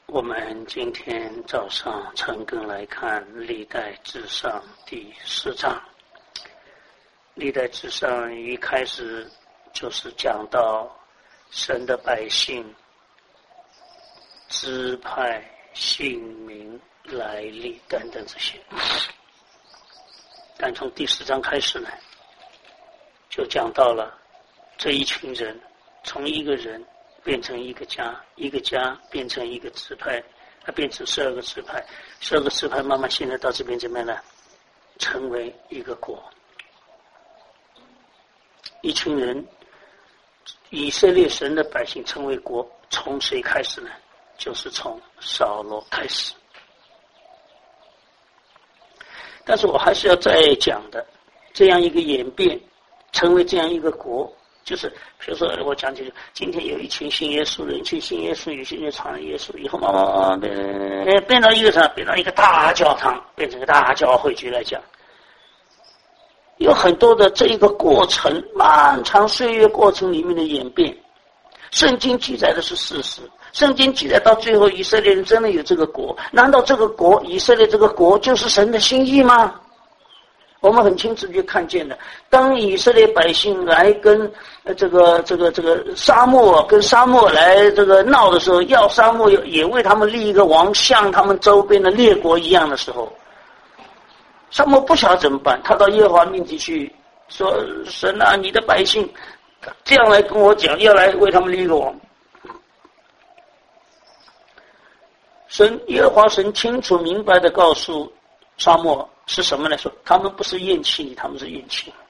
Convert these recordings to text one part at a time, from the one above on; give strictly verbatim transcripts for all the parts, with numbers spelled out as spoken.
我们今天早上陈根来看历代志上第四章。历代志上一开始就是讲到神的百姓支派、姓名、来历等等这些，但从第四章开始呢，就讲到了这一群人从一个人变成一个家，一个家变成一个支派，它变成十二个支派，十二个支派慢慢现在到这边怎么样呢？成为一个国。一群人，以色列神的百姓成为国，从谁开始呢？就是从扫罗开始。但是我还是要再讲的，这样一个演变成为这样一个国，就是比如说我讲就是今天有一群信耶稣的人，一群信耶稣，有些人传耶稣以后慢慢慢慢变变到一个啥？变到一个大教堂，变成一个大教会局来讲。有很多的这一个过程，漫长岁月过程里面的演变，圣经记载的是事实。圣经记载到最后，以色列人真的有这个国？难道这个国，以色列这个国就是神的心意吗？我们很清楚就看见了，当以色列百姓来跟呃这个这个这个沙漠跟沙漠来这个闹的时候，要沙漠也为他们立一个王，像他们周边的列国一样的时候，沙漠不晓得怎么办，他到耶和华面前去说：“神啊，你的百姓这样来跟我讲，要来为他们立一个王。”神耶和华神清楚明白的告诉沙漠是什么来说，他们不是厌弃你，他们是厌弃你。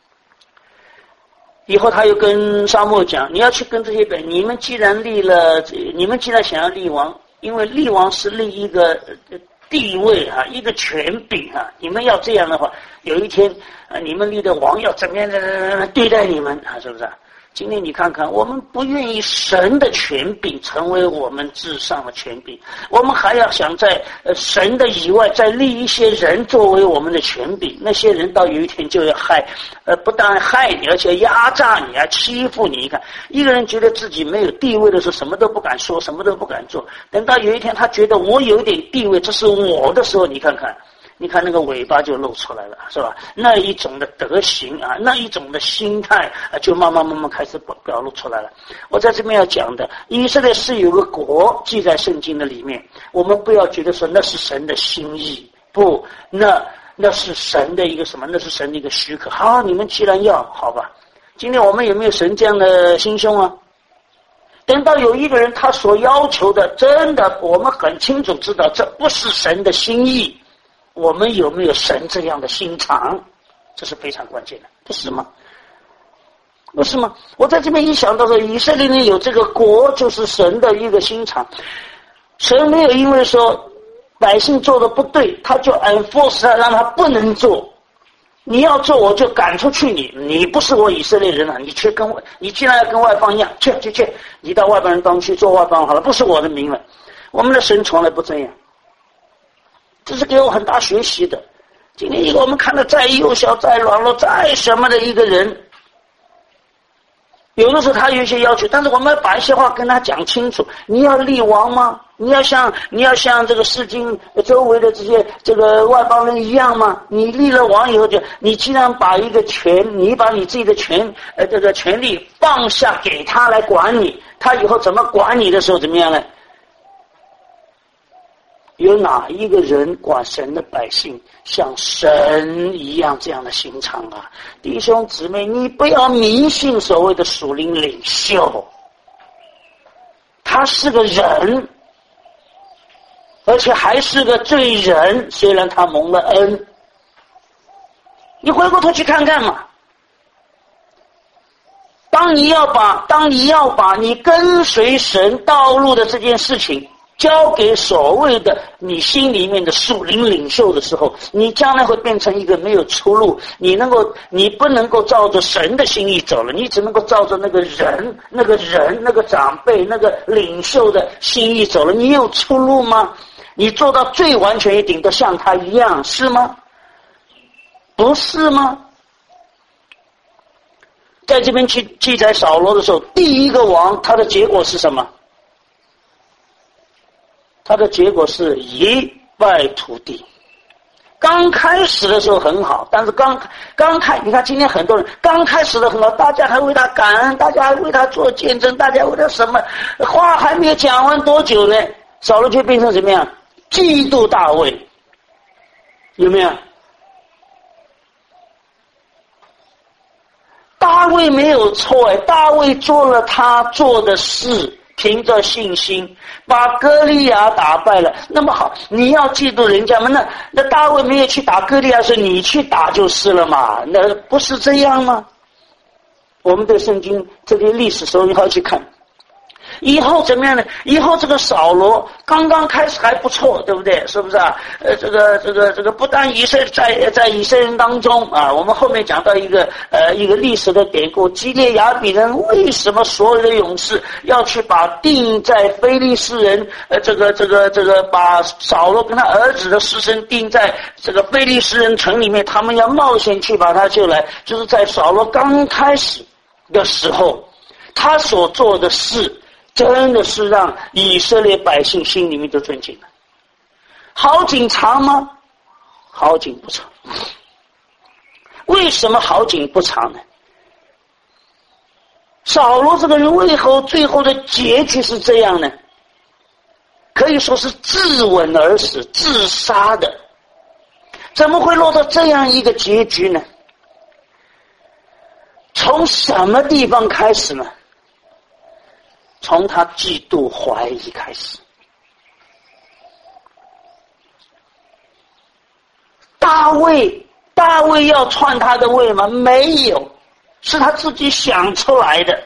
以后他又跟沙漠讲，你要去跟这些人，你们既然立了，你们既然想要立王，因为立王是立一个地位啊，一个权柄啊，你们要这样的话，有一天啊，你们立的王要怎么样的对待你们啊，是不是啊？今天你看看，我们不愿意神的权柄成为我们至上的权柄，我们还要想在呃神的以外再立一些人作为我们的权柄，那些人到有一天就要害，呃，不但害你，而且压榨你啊，欺负你。你看，一个人觉得自己没有地位的时候，什么都不敢说，什么都不敢做。等到有一天他觉得我有点地位，这是我的时候，你看看。你看那个尾巴就露出来了，是吧？那一种的德行啊，那一种的心态啊，就慢慢慢慢开始表露出来了。我在这边要讲的，以色列是有个国记在圣经的里面，我们不要觉得说那是神的心意，不，那那是神的一个什么？那是神的一个许可。好，你们既然要，好吧。今天我们有没有神这样的心胸啊？等到有一个人他所要求的，真的我们很清楚知道，这不是神的心意。我们有没有神这样的心肠？这是非常关键的，不是吗？不是吗？我在这边一想到说，以色列人有这个国，就是神的一个心肠。神没有因为说百姓做的不对，他就 enforce 他，让他不能做。你要做，我就赶出去你。你不是我以色列人啊！你去跟我，你既然要跟外邦一样，去去去，你到外邦人当中去做外邦好了，不是我的名了。我们的神从来不这样。这是给我很大学习的。今天一个我们看到再幼小、再软弱、再什么的一个人，有的时候他有一些要求，但是我们要把一些话跟他讲清楚。你要立王吗？你要像你要像这个世经周围的这些这个外邦人一样吗？你立了王以后就，你既然把一个权，你把你自己的权呃这个权利放下给他来管你，他以后怎么管你的时候怎么样呢？有哪一个人管神的百姓像神一样这样的心肠啊？弟兄姊妹，你不要迷信所谓的属灵领袖，他是个人，而且还是个罪人，虽然他蒙了恩。你回过头去看看嘛，当你要把当你要把你跟随神道路的这件事情交给所谓的你心里面的属灵领袖的时候，你将来会变成一个没有出路。你能够，你不能够照着神的心意走了，你只能够照着那个人、那个人、那个长辈、那个领袖的心意走了。你有出路吗？你做到最完全一点都像他一样，是吗？不是吗？在这边去记载扫罗的时候，第一个王他的结果是什么？ 它的结果是一败涂地。刚开始的时候很好，但是刚刚开，你看今天很多人刚开始的很好，大家还为他感恩，大家还为他做见证，大家为他什么话还没有讲完多久呢，扫罗就变成怎么样？嫉妒大卫，有没有？大卫没有错哎，大卫做了他做的事，凭着信心把歌利亚打败了。那么好，你要嫉妒人家吗？那那大卫没有去打歌利亚，是你去打就是了嘛？那不是这样吗？我们对圣经这些历史时候要去看。以后怎么样呢？以后这个扫罗刚刚开始还不错，对不对？是不是啊？呃，这个这个这个不但以色在在以色列人当中啊，我们后面讲到一个呃一个历史的典故，基列雅比人为什么所有的勇士要去把定在非利士人呃这个这个这个把扫罗跟他儿子的尸身定在这个非利士人城里面，他们要冒险去把他救来，就是在扫罗刚开始的时候，他所做的事。真的是让以色列百姓心里面都尊敬了。好景长吗？好景不长。为什么好景不长呢？扫罗这个人为何最后的结局是这样呢？可以说是自刎而死，自杀的。怎么会落到这样一个结局呢？从什么地方开始呢？从他嫉妒怀疑开始。大卫大卫要篡他的位吗？没有，是他自己想出来的。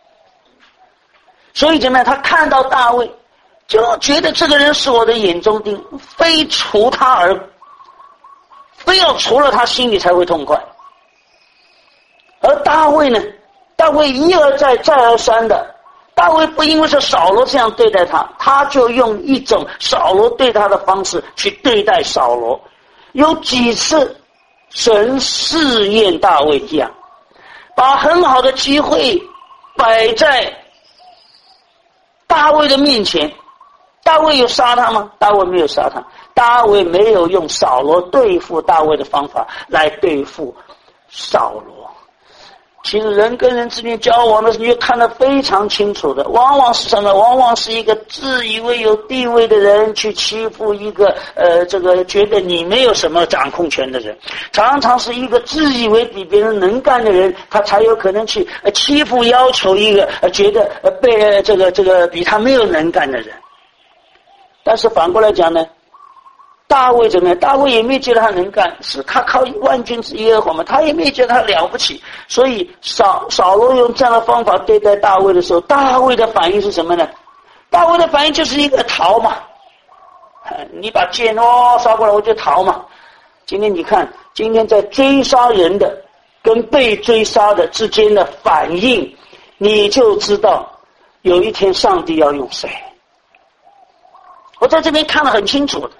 所以怎么样？他看到大卫就觉得这个人是我的眼中钉，非除他而非要除了他心里才会痛快。而大卫呢，大卫一而再再而三的，大卫不因为是扫罗这样对待他，他就用一种扫罗对他的方式去对待扫罗。有几次神试验大卫一样，把很好的机会摆在大卫的面前。大卫有杀他吗？大卫没有杀他。大卫没有用扫罗对付大卫的方法来对付扫罗。其实人跟人之间交往的时候，你就看得非常清楚的，往往是什么？往往是一个自以为有地位的人去欺负一个呃，这个觉得你没有什么掌控权的人，常常是一个自以为比别人能干的人，他才有可能去呃欺负要求一个呃觉得呃被呃这个这个比他没有能干的人。但是反过来讲呢？大卫怎么样？大卫也没觉得他能干，是他靠万军之耶和华嘛，他也没觉得他了不起。所以扫扫罗用这样的方法对待大卫的时候，大卫的反应是什么呢？大卫的反应就是一个逃嘛，你把剑哦杀过来我就逃嘛。今天你看，今天在追杀人的跟被追杀的之间的反应，你就知道有一天上帝要用谁。我在这边看得很清楚的。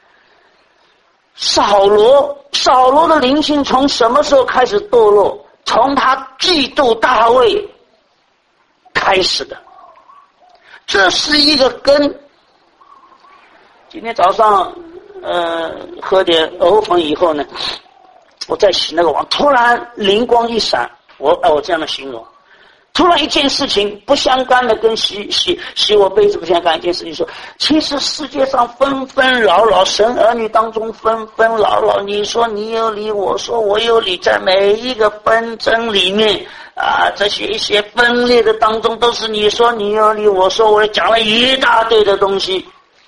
扫罗，扫罗的灵性从什么时候开始堕落？从他嫉妒大卫开始的，这是一个根。今天早上，呃，喝点藕粉以后呢，我在洗那个碗，突然灵光一闪，我按我这样的形容。突然一件事情不相干的，跟洗洗洗我杯子不相干一件事情说，其实世界上纷纷扰扰，神儿女当中纷纷扰扰，你说你有理，我说我有理，在每一个纷争里面啊，这些一些分裂的当中，都是你说你有理，我说我讲了一大堆的东西。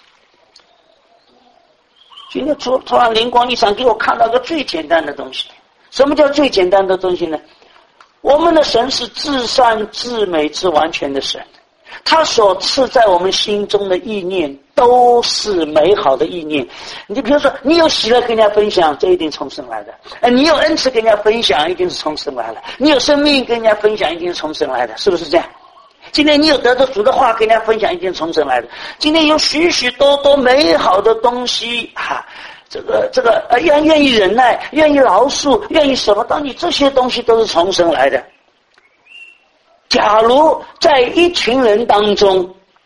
今天突突然灵光一闪，给我看到个最简单的东西。什么叫最简单的东西呢？我们的神是至善至美至完全的神，他所赐在我们心中的意念都是美好的意念。你就比如说，你有喜乐跟人家分享，这一定从神来的；哎，你有恩慈跟人家分享，一定是从神来的；你有生命跟人家分享，一定是从神来的，是不是这样？今天你有得着主的话跟人家分享，一定是从神来的。今天有许许多多美好的东西啊，这个这个呃，愿愿意忍耐，愿意饶恕，愿意什么？当你这些东西都是从神来的。假如在一群人当中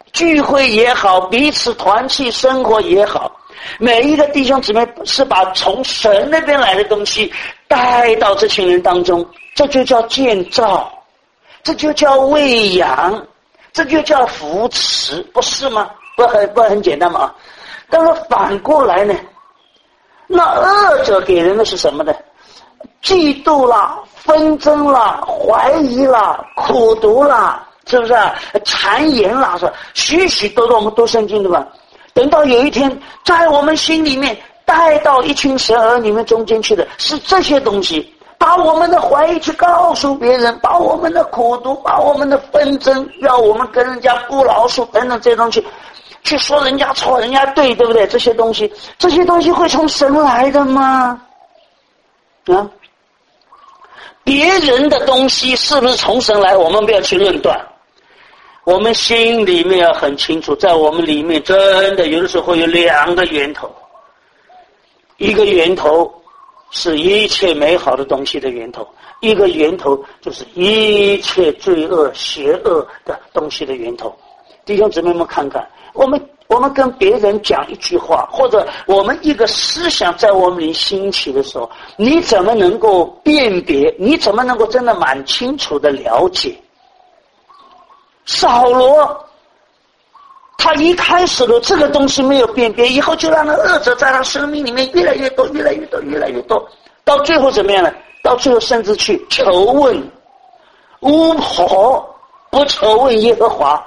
聚会也好，彼此团契生活也好，每一个弟兄姊妹是把从神那边来的东西带到这群人当中，这就叫建造，这就叫喂养，这就叫扶持，不是吗？不很不很简单吗？但是反过来呢，那恶者给人的是什么呢？嫉妒啦，纷争啦，怀疑啦，苦毒啦，是不是啊？谗言啦，是吧？许许多多我们读圣经对吧？等到有一天在我们心里面带到一群神儿女们中间去的是这些东西，把我们的怀疑去告诉别人，把我们的苦毒，把我们的纷争，要我们跟人家不饶恕等等这些东西去说人家错人家对，对不对？这些东西这些东西会从神来的吗？啊，别人的东西是不是从神来，我们不要去论断，我们心里面要很清楚，在我们里面真的有的时候会有两个源头，一个源头是一切美好的东西的源头，一个源头就是一切罪恶邪恶的东西的源头。弟兄姊妹们看看，我们我们跟别人讲一句话，或者我们一个思想在我们里兴起的时候，你怎么能够辨别？你怎么能够真的蛮清楚的了解？扫罗他一开始的这个东西没有辨别，以后就让那恶者在他生命里面越来越多越来越多越来越多，到最后怎么样呢？到最后甚至去求问巫婆，不求问耶和华。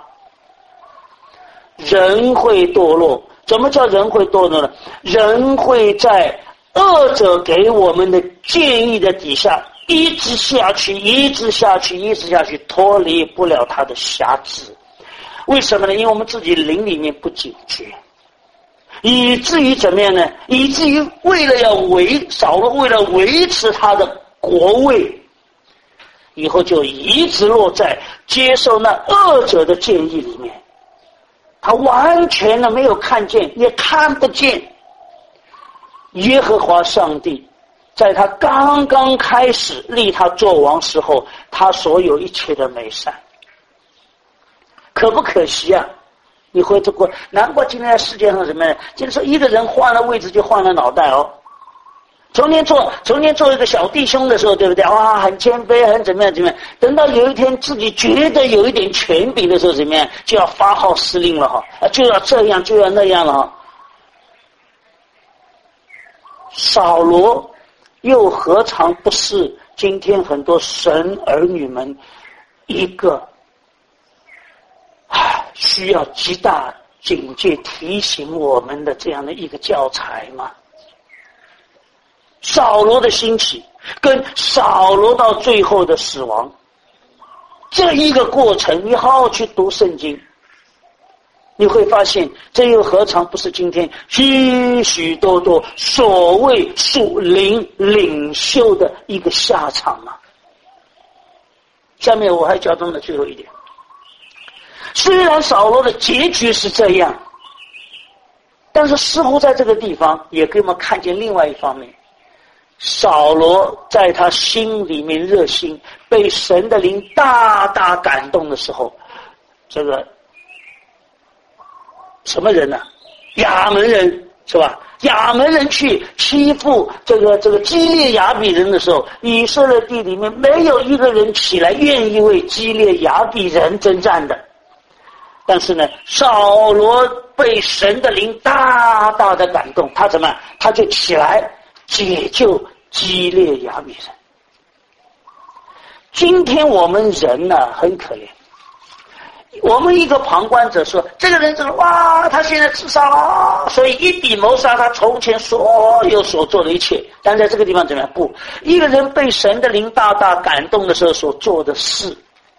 人会堕落，怎么叫人会堕落呢？人会在恶者给我们的建议的底下一直下去一直下去一直下去，脱离不了他的辖制。为什么呢？因为我们自己灵里面不警觉，以至于怎么样呢？以至于为了要维扫罗为了维持他的国位，以后就一直落在接受那恶者的建议里面，他完全的没有看见，也看不见耶和华上帝在他刚刚开始立他做王时候，他所有一切的美善。可不可惜啊？你回头过，难怪今天在世界上什么呢？就是说一个人换了位置就换了脑袋哦。从前做从前做一个小弟兄的时候，对不对？哇，很谦卑，很怎么样怎么样。等到有一天自己觉得有一点权柄的时候，怎么样就要发号施令了哈，就要这样就要那样了哈。扫罗又何尝不是今天很多神儿女们一个需要极大警戒提醒我们的这样的一个教材吗？扫罗的兴起跟扫罗到最后的死亡，这一个过程，你好好去读圣经，你会发现这又何尝不是今天许许多多所谓属灵领袖的一个下场吗？下面我还交通的最后一点，虽然扫罗的结局是这样，但是似乎在这个地方也给我们看见另外一方面，扫罗在他心里面热心，被神的灵大大感动的时候，这个什么人呢、啊？亚门人是吧？亚门人去欺负这个这个基列雅比人的时候，以色列地里面没有一个人起来愿意为基列雅比人征战的。但是呢，扫罗被神的灵大大的感动，他怎么他就起来解救基列雅比人。今天我们人呢、啊、很可怜，我们一个旁观者说，这个人怎么哇，他现在自杀了，所以一笔谋杀他从前所有所做的一切。但在这个地方怎么样？不，一个人被神的灵大大感动的时候所做的事，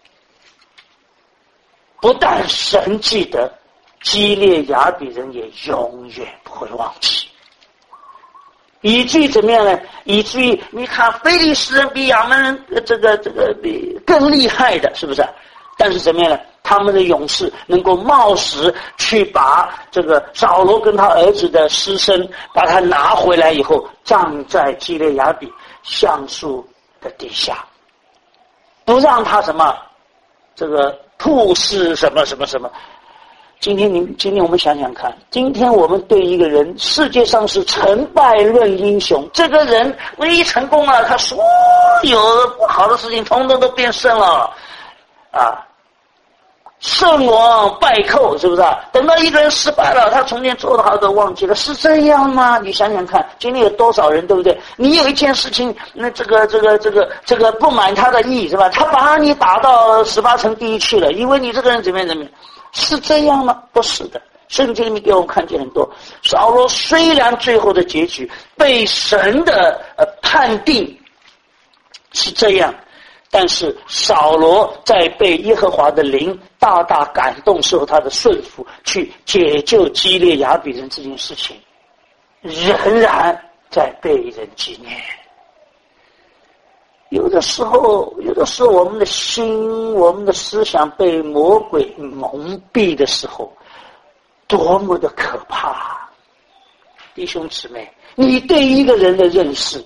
不但神记得，基列雅比人也永远不会忘记。以至于怎么样呢？以至于你看非利士人比亚门人这个这个比更厉害的，是不是？但是怎么样呢？他们的勇士能够冒死去把这个扫罗跟他儿子的尸身把他拿回来以后，葬在基列雅比橡树的底下，不让他什么这个吐誓什么什么什么。 今天你今天我们想想看，今天我们对一个人，世界上是成败论英雄，这个人唯一成功了，他所有不好的事情统统都变胜了啊，胜王败寇，是不是啊？等到一个人失败了，他从前做的好都忘记了，是这样吗？你想想看，今天有多少人，对不对？你有一件事情，那这个这个这个这个不满他的意，是吧？他把你打到十八层地狱去了，因为你这个人怎么样怎么样。是这样吗？不是的，圣经里面给我们看见很多。扫罗虽然最后的结局被神的呃判定是这样，但是扫罗在被耶和华的灵大大感动时候，他的顺服去解救基列雅比人这件事情，仍然在被人纪念。有的时候，有的时候我们的心、我们的思想被魔鬼蒙蔽的时候，多么的可怕！弟兄姊妹，你对一个人的认识，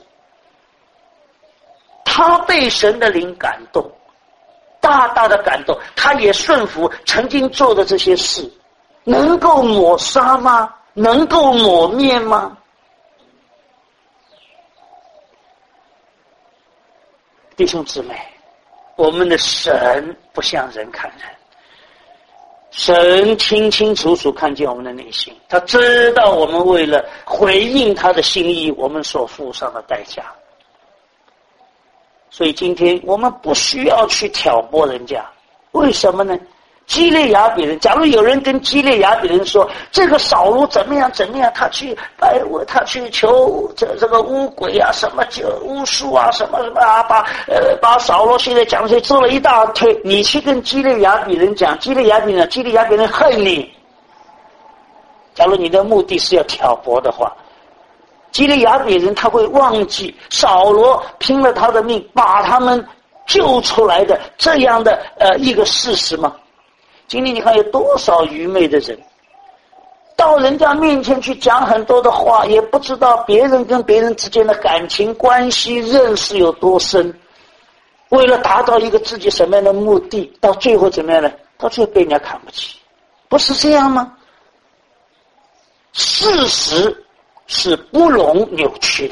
他被神的灵感动，大大的感动，他也顺服曾经做的这些事，能够抹杀吗？能够抹灭吗？弟兄姊妹，我们的神不像人看人，神清清楚楚看见我们的内心，他知道我们为了回应他的心意，我们所付上的代价。所以今天我们不需要去挑拨人家，为什么呢？基列雅比人，假如有人跟基列雅比人说，这个扫罗怎么样怎么样，他去拜我，他去求这这个巫鬼啊，什么巫术啊，什么什么啊，把呃把扫罗现在讲谁做了一大堆，你去跟基列雅比人讲，基列雅比人，基列雅比人恨你。假如你的目的是要挑拨的话，基列雅比人他会忘记扫罗拼了他的命把他们救出来的这样的呃一个事实吗？今天你看有多少愚昧的人，到人家面前去讲很多的话，也不知道别人跟别人之间的感情关系认识有多深，为了达到一个自己什么样的目的，到最后怎么样呢？到最后被人家看不起，不是这样吗？事实是不容扭曲的。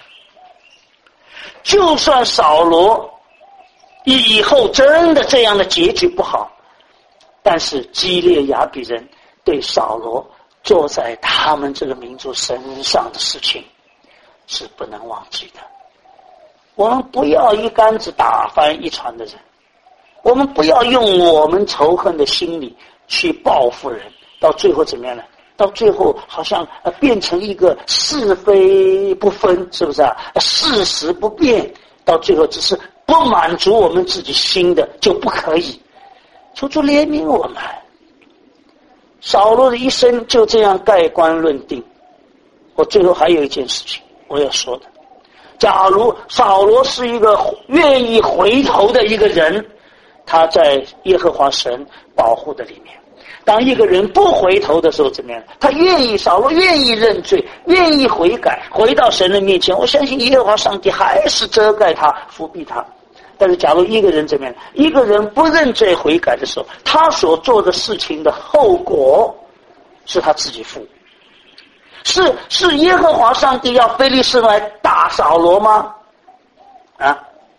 就算扫罗以后真的这样的结局不好，但是基列雅比人对扫罗做在他们这个民族身上的事情是不能忘记的。我们不要一竿子打翻一船的人，我们不要用我们仇恨的心理去报复人，到最后怎么样呢？到最后好像呃变成一个是非不分，是不是啊？事实不变，到最后只是不满足我们自己心的就不可以。求主怜悯我们。扫罗的一生就这样盖棺论定。我最后还有一件事情我要说的，假如扫罗是一个愿意回头的一个人，他在耶和华神保护的里面。当一个人不回头的时候怎么样？他愿意，扫罗愿意认罪，愿意悔改，回到神的面前，我相信耶和华上帝还是遮盖他，覆庇他。但是假如一个人怎么样？一个人不认罪悔改的时候，他所做的事情的后果是他自己负。是是耶和华上帝要非利士来打扫罗吗？啊？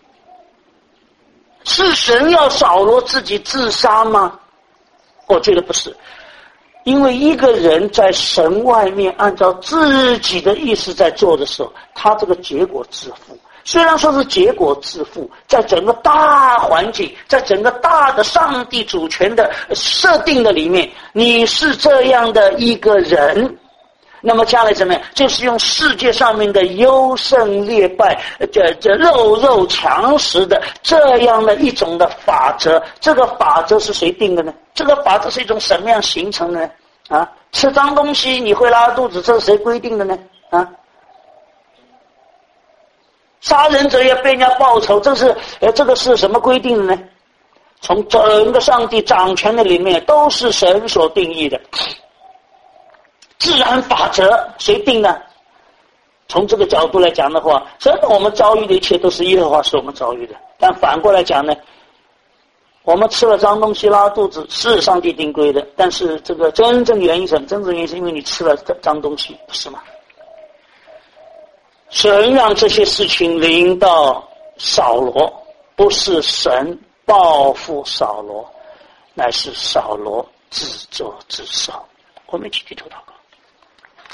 是神要扫罗自己自杀吗？我觉得不是。因为一个人在神外面按照自己的意思在做的时候，他这个结果自负。虽然说是结果自负，在整个大环境，在整个大的上帝主权的设定的里面，你是这样的一个人，那么将来怎么样？就是用世界上面的优胜劣败，这这肉肉强食的这样的一种的法则。这个法则是谁定的呢？这个法则是一种什么样形成的呢？啊，吃脏东西你会拉肚子，这是谁规定的呢？啊？杀人者要被人家报仇，这是呃，这个是什么规定的呢？从整个上帝掌权的里面，都是神所定义的。自然法则谁定呢？从这个角度来讲的话，真的我们遭遇的一切都是耶和华使我们遭遇的。但反过来讲呢， 我们吃了脏东西拉肚子是上帝定规的，但是这个真正原因什么？真正原因是因为你吃了脏东西，不是吗？神让这些事情临到扫罗，不是神报复扫罗，乃是扫罗自作自受。我们一起低头祷告。